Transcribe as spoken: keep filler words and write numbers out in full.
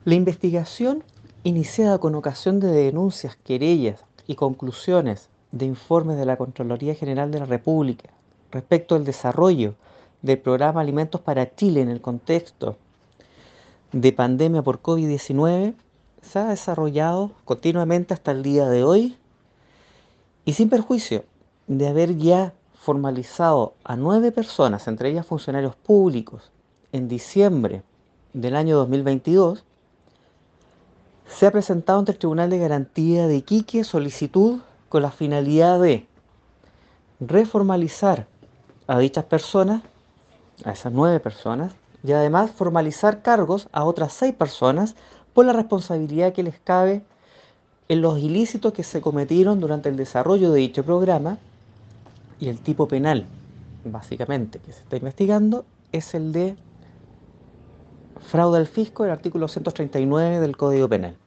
La investigación iniciada con ocasión de denuncias, querellas y conclusiones de informes de la Contraloría General de la República respecto al desarrollo del programa Alimentos para Chile en el contexto de pandemia por COVID diecinueve se ha desarrollado continuamente hasta el día de hoy y sin perjuicio de haber ya formalizado a nueve personas, entre ellas funcionarios públicos, en diciembre del año dos mil veintidós, se ha presentado ante el Tribunal de Garantía de Iquique solicitud con la finalidad de reformalizar a dichas personas, a esas nueve personas, y además formalizar cargos a otras seis personas por la responsabilidad que les cabe en los ilícitos que se cometieron durante el desarrollo de dicho programa. Y el tipo penal, básicamente, que se está investigando es el de fraude al fisco, el artículo ciento treinta y nueve del Código Penal.